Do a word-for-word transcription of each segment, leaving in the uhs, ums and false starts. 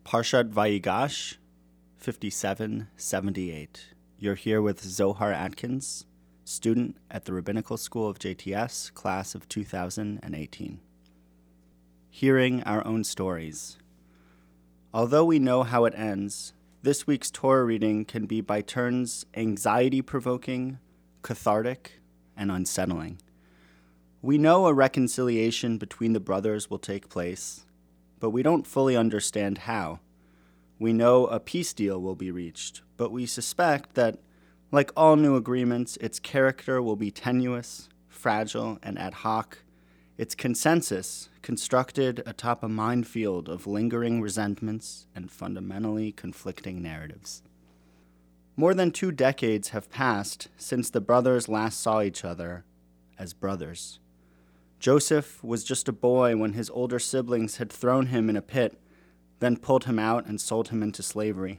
Parshat Vayigash, fifty-seven seventy-eight. You're here with Zohar Atkins, student at the Rabbinical School of J T S, class of two thousand eighteen. Hearing our own stories. Although we know how it ends, this week's Torah reading can be by turns anxiety-provoking, cathartic, and unsettling. We know a reconciliation between the brothers will take place, but we don't fully understand how. We know a peace deal will be reached, but we suspect that, like all new agreements, its character will be tenuous, fragile, and ad hoc, its consensus constructed atop a minefield of lingering resentments and fundamentally conflicting narratives. More than two decades have passed since the brothers last saw each other as brothers. Joseph was just a boy when his older siblings had thrown him in a pit, then pulled him out and sold him into slavery.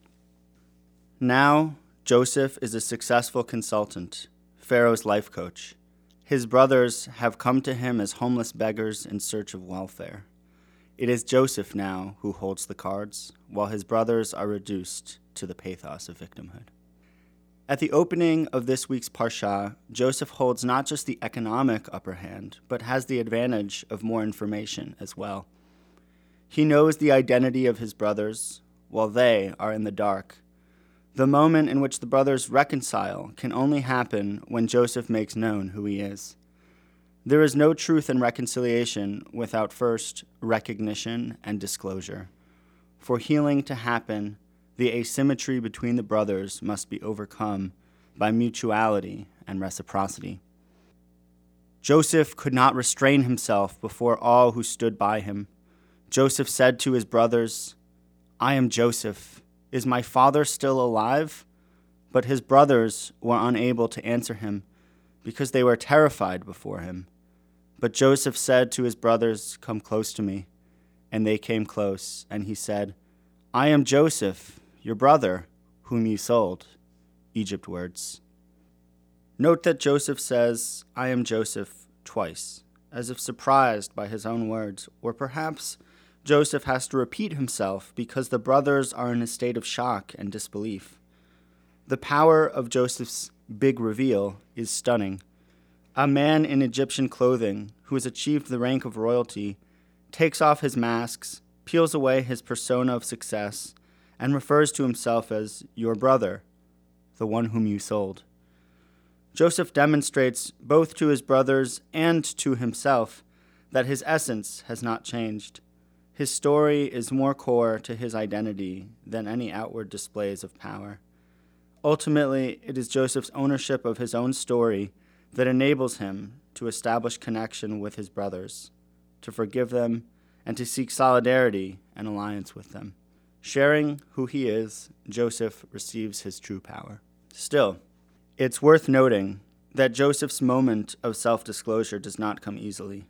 Now, Joseph is a successful consultant, Pharaoh's life coach. His brothers have come to him as homeless beggars in search of welfare. It is Joseph now who holds the cards, while his brothers are reduced to the pathos of victimhood. At the opening of this week's Parsha, Joseph holds not just the economic upper hand, but has the advantage of more information as well. He knows the identity of his brothers, while they are in the dark. The moment in which the brothers reconcile can only happen when Joseph makes known who he is. There is no truth in reconciliation without first recognition and disclosure. For healing to happen, the asymmetry between the brothers must be overcome by mutuality and reciprocity. Joseph could not restrain himself before all who stood by him. Joseph said to his brothers, "I am Joseph. Is my father still alive?" But his brothers were unable to answer him because they were terrified before him. But Joseph said to his brothers, "Come close to me." And they came close, and he said, "I am Joseph, your brother, whom you sold." Egypt words. Note that Joseph says, "I am Joseph," twice, as if surprised by his own words, or perhaps Joseph has to repeat himself because the brothers are in a state of shock and disbelief. The power of Joseph's big reveal is stunning. A man in Egyptian clothing who has achieved the rank of royalty takes off his masks, peels away his persona of success, and refers to himself as your brother, the one whom you sold. Joseph demonstrates both to his brothers and to himself that his essence has not changed. His story is more core to his identity than any outward displays of power. Ultimately, it is Joseph's ownership of his own story that enables him to establish connection with his brothers, to forgive them, and to seek solidarity and alliance with them. Sharing who he is, Joseph receives his true power. Still, it's worth noting that Joseph's moment of self-disclosure does not come easily.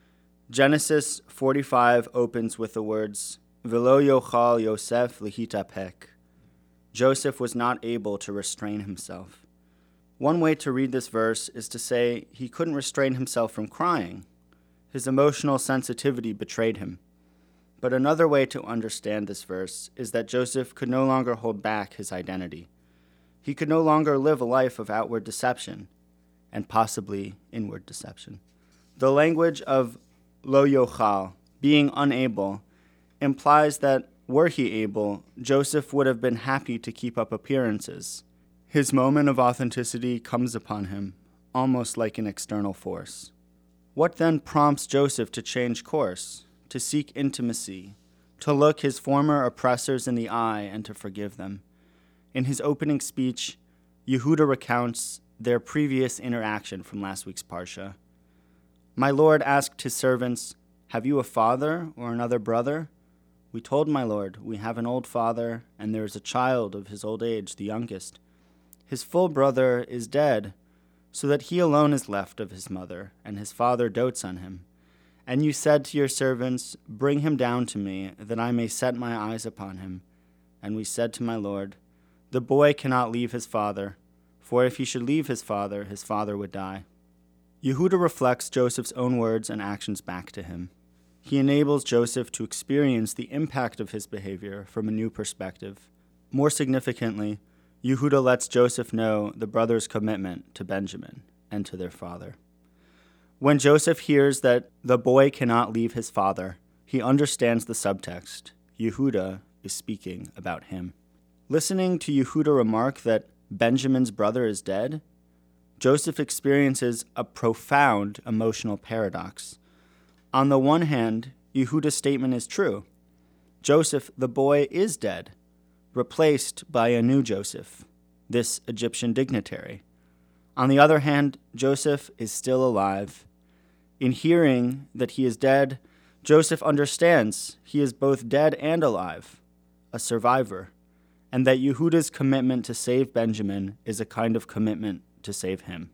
Genesis forty-five opens with the words, "Velo yochal Yosef lihitapek." Joseph was not able to restrain himself. One way to read this verse is to say he couldn't restrain himself from crying. His emotional sensitivity betrayed him. But another way to understand this verse is that Joseph could no longer hold back his identity. He could no longer live a life of outward deception, and possibly inward deception. The language of lo yochal, being unable, implies that were he able, Joseph would have been happy to keep up appearances. His moment of authenticity comes upon him, almost like an external force. What then prompts Joseph to change course, to seek intimacy, to look his former oppressors in the eye and to forgive them? In his opening speech, Yehuda recounts their previous interaction from last week's Parsha. "My lord asked his servants, 'Have you a father or another brother?' We told my lord, 'We have an old father, and there is a child of his old age, the youngest. His full brother is dead, so that he alone is left of his mother, and his father dotes on him. And you said to your servants, Bring him down to me, that I may set my eyes upon him. And we said to my lord, The boy cannot leave his father, for if he should leave his father, his father would die.'" Yehuda reflects Joseph's own words and actions back to him. He enables Joseph to experience the impact of his behavior from a new perspective. More significantly, Yehuda lets Joseph know the brothers' commitment to Benjamin and to their father. When Joseph hears that the boy cannot leave his father, he understands the subtext. Yehuda is speaking about him. Listening to Yehuda remark that Benjamin's brother is dead, Joseph experiences a profound emotional paradox. On the one hand, Yehuda's statement is true. Joseph, the boy, is dead, replaced by a new Joseph, this Egyptian dignitary. On the other hand, Joseph is still alive. In hearing that he is dead, Joseph understands he is both dead and alive, a survivor, and that Yehuda's commitment to save Benjamin is a kind of commitment to save him.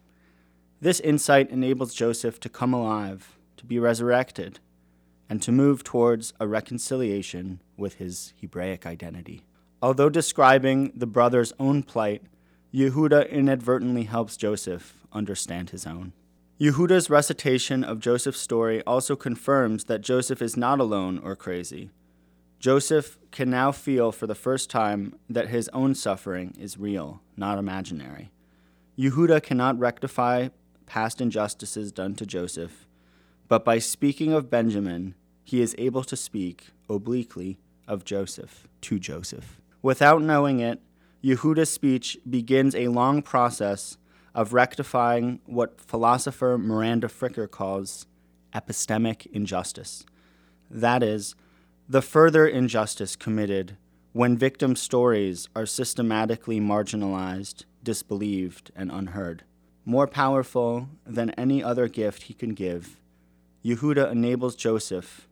This insight enables Joseph to come alive, to be resurrected, and to move towards a reconciliation with his Hebraic identity. Although describing the brother's own plight, Yehuda inadvertently helps Joseph understand his own. Yehuda's recitation of Joseph's story also confirms that Joseph is not alone or crazy. Joseph can now feel for the first time that his own suffering is real, not imaginary. Yehuda cannot rectify past injustices done to Joseph, but by speaking of Benjamin, he is able to speak obliquely of Joseph to Joseph. Without knowing it, Yehuda's speech begins a long process of rectifying what philosopher Miranda Fricker calls epistemic injustice. That is, the further injustice committed when victim stories are systematically marginalized, disbelieved, and unheard. More powerful than any other gift he can give, Yehuda enables Joseph,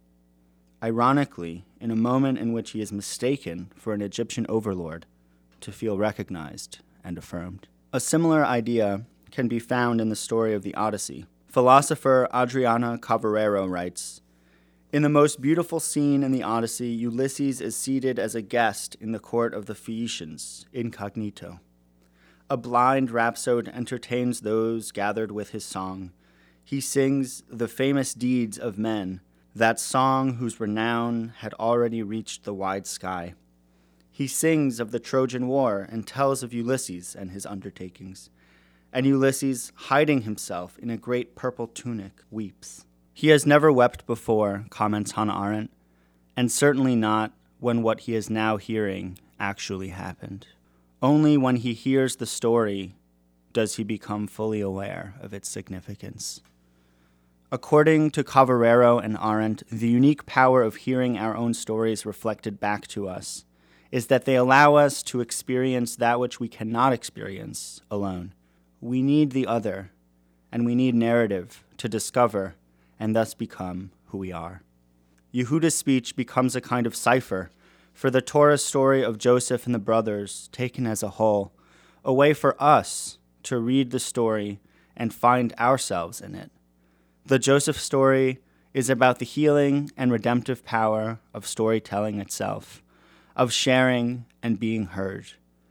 ironically, in a moment in which he is mistaken for an Egyptian overlord, to feel recognized and affirmed. A similar idea can be found in the story of the Odyssey. Philosopher Adriana Cavarero writes, "In the most beautiful scene in the Odyssey, Ulysses is seated as a guest in the court of the Phaeacians, incognito. A blind rhapsode entertains those gathered with his song. He sings the famous deeds of men, that song whose renown had already reached the wide sky. He sings of the Trojan War and tells of Ulysses and his undertakings. And Ulysses, hiding himself in a great purple tunic, weeps. He has never wept before," comments Hannah Arendt, "and certainly not when what he is now hearing actually happened. Only when he hears the story does he become fully aware of its significance." According to Cavarero and Arendt, the unique power of hearing our own stories reflected back to us is that they allow us to experience that which we cannot experience alone. We need the other, and we need narrative to discover and thus become who we are. Yehuda's speech becomes a kind of cipher for the Torah story of Joseph and the brothers taken as a whole, a way for us to read the story and find ourselves in it. The Joseph story is about the healing and redemptive power of storytelling itself, of sharing and being heard.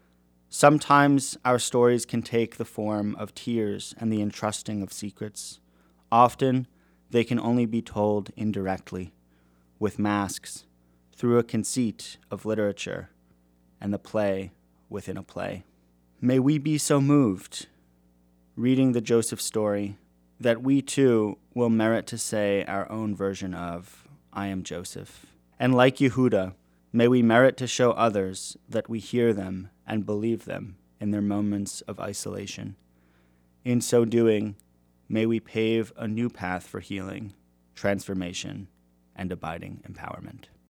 Sometimes our stories can take the form of tears and the entrusting of secrets. Often, they can only be told indirectly, with masks, through a conceit of literature and the play within a play. May we be so moved, reading the Joseph story, that we too will merit to say our own version of, "I am Joseph." And like Yehuda, may we merit to show others that we hear them and believe them in their moments of isolation. In so doing, may we pave a new path for healing, transformation, and abiding empowerment.